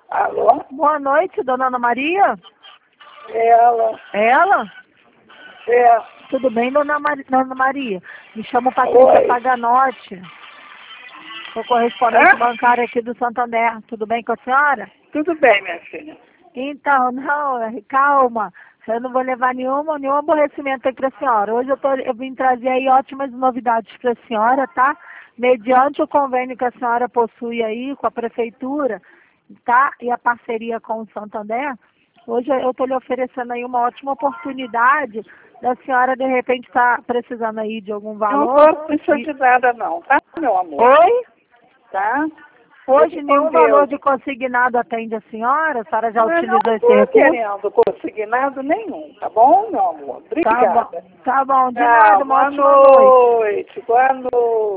Alô? Boa noite, dona Ana Maria. Ela? Ela? É. Tudo bem, dona Maria? Me chamo Patrícia Oi. Paganotti. Sou correspondente Hã? bancária aqui do Santander. Tudo bem com a senhora? Tudo bem, minha filha. Então, não, calma. Eu não vou levar nenhum aborrecimento aí para a senhora. Hoje eu vim trazer aí ótimas novidades para a senhora, tá? Mediante o convênio que a senhora possui aí com a prefeitura, tá? E a parceria com o Santander, hoje eu estou lhe oferecendo aí uma ótima oportunidade da senhora, de repente, estar precisando aí de algum Não valor. vou precisar de nada não, tá, meu amor? Oi? Tá? Hoje Fique nenhum com Deus. valor de consignado atende a senhora? A senhora já Eu não utilizou esse estou recurso? querendo consignado nenhum, tá bom, meu amor? Tá bom, Obrigada. tá bom, de Tchau, nada, uma boa ótima noite. noite. Boa noite.